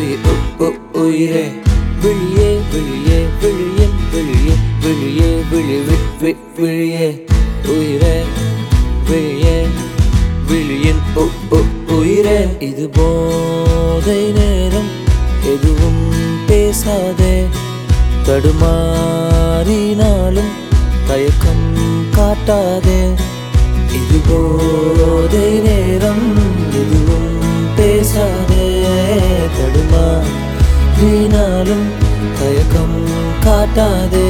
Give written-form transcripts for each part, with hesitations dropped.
உயிரே விழியே விழியே விழியின் விழியே விழியே விழி விழியே உயிரே விழியே விழியின் உயிரே. இது போதை நேரம், எதுவும் பேசாதே. தடுமாறினாலும் தயக்கம் காட்டாதே. இது போதை நேரம், எதுவும் பேசாதே. தடுமாறினாலும் தயக்கம் காட்டாதே.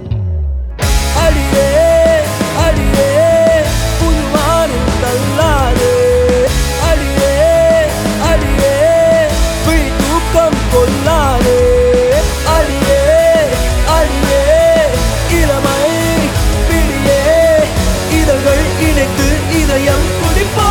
அடியே அடியே புதுவானில் தள்ளாதே. அடியே அடியே விழி தூக்கம் கொள்ளாதே. அடியே அடியே இளமை பிடியே இதழ்கள் இணைத்து இதயம் குடிப்பா.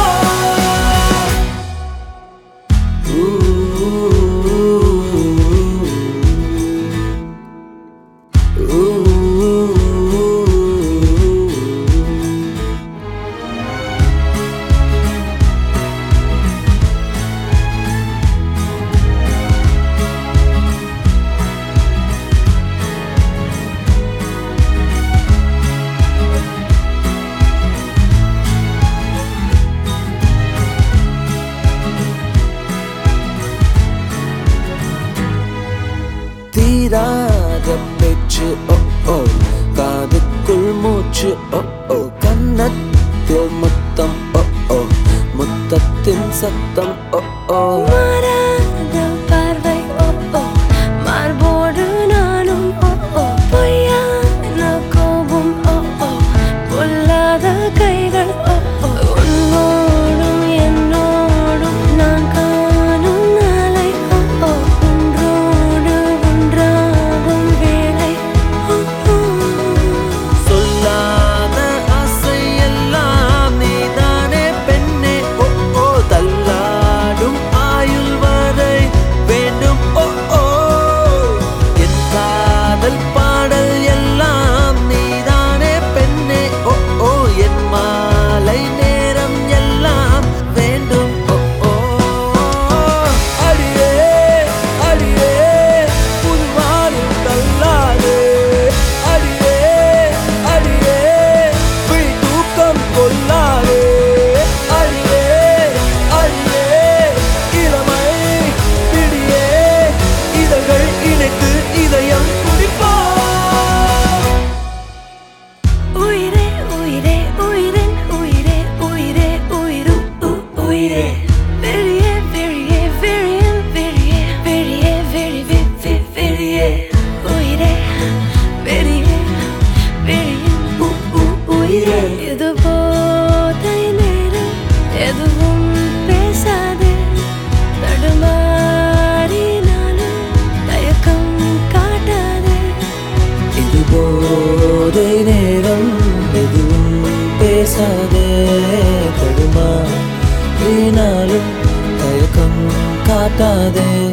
தீராத பேச்சு காதுக்குள் மூச்சு கன்னத்தில் முத்தம் முத்தத்தின் சத்தம் மாறாத பார்வை மார்போடு நானும் பொய்யான கோபம் பொல்லாத கைகள் உன்னோடும் என்னோடும் நான் காணும் நாளை ஒன்றோடு ஒன்றாகும் வேளை. சொல்லாத ஆசை எல்லாம் நீதானே பெண்ணே. தள்ளாடும் ஆயுள் வரை வேண்டும். என் காதல் பாடல் எல்லாம் நீதானே பெண்ணே. என் மாலை நேரம் எல்லாம் வேண்டும். அடியே அடியே புதுவானில் தள்ளாதே. அடியே அடியே விழி தூக்கம் கொள்ளாதே. அடியே அடியே இளமை பிடியே இதழ்கள் இணைத்து இதயம் குடிப்பா. உயிரே உயிரே உயிரின் உயிரே உயிரே உயிரும் உயிரே வெளியே வெளியே வெளியின் வெளியே வெளியே வெளி வெளியே உயிரே வெளியே வெளியின் உயிரே. இது போதை நேரம், எதுவும் பேசாதே. தடுமாறினாலும் தயக்கம் காட்டாதே. இது போதை நேரம், எதுவும் பேசாதே. தடுமாறினாலும் தயக்கம் காட்டாதே.